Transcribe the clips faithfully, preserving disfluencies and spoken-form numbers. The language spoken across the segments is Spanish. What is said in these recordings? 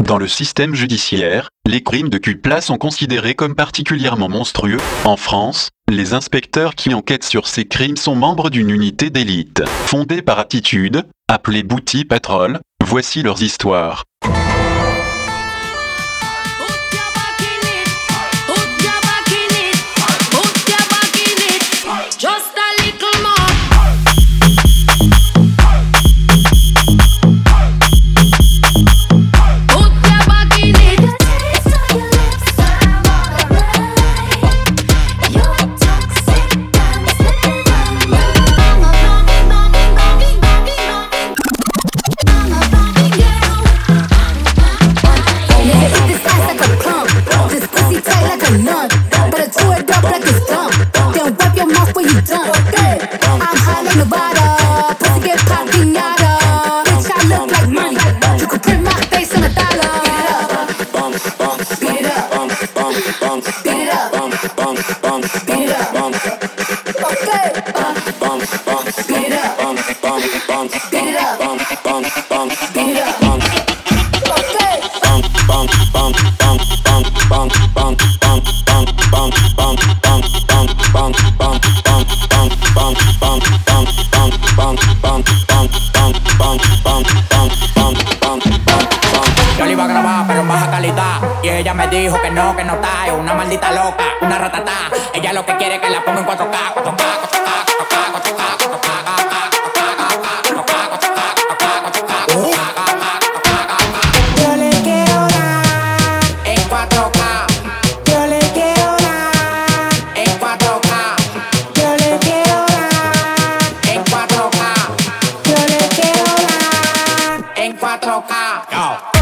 Dans le système judiciaire, les crimes de cupla sont considérés comme particulièrement monstrueux. En France, les inspecteurs qui enquêtent sur ces crimes sont membres d'une unité d'élite, fondée par Attitude, appelée Booty Patrol. Voici leurs histoires. Yo le iba a grabar, pero en baja calidad. Y ella me dijo que no, que no está. Es una maldita loca, una ratatá. Ella lo que quiere es que la ponga en cuatro K, cuatro K, cuatro K, cuatro K, cuatro K, cuatro K. Yo le quiero dar en cuatro K. Yo le quiero dar en cuatro K. Yo le quiero dar en cuatro K. Yo le quiero dar en cuatro K. Yo.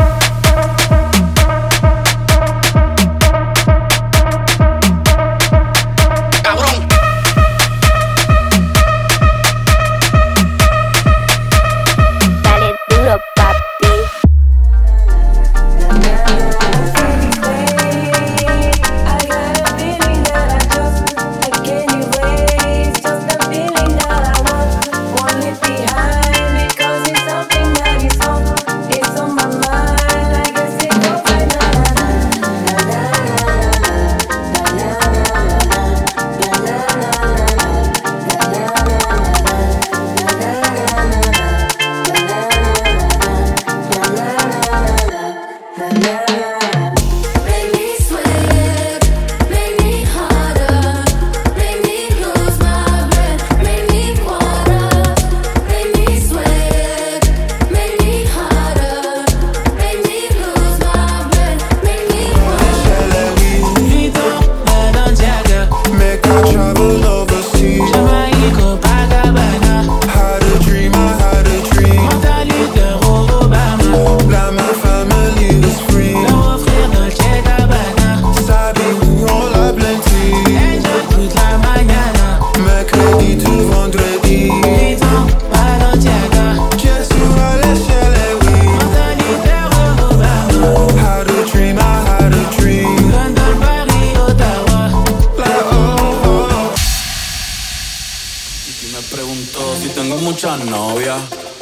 Muchas novias,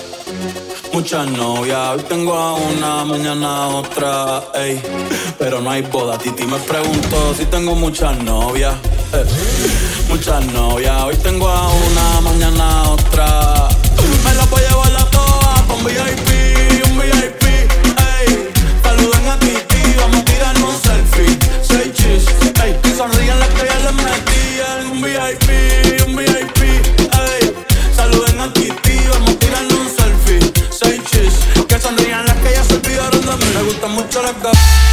muchas novias. Hoy tengo a una, mañana a otra, ey. Pero no hay boda. Titi me preguntó si tengo muchas novias, eh. Muchas novias. Hoy tengo a una, mañana a otra. Me la voy a llevar a todas con V I P, un V I P, ey. Saluden a Titi, vamos a tirarnos un selfie. Say cheese, ey. Sonríen las que ya les metían. Un V I P, un V I P, ey. Saluden a Titi, vamos a tirarnos un selfie. Say cheese, que sonrían las que ya se olvidaron de mí. Me gustan mucho las gafas.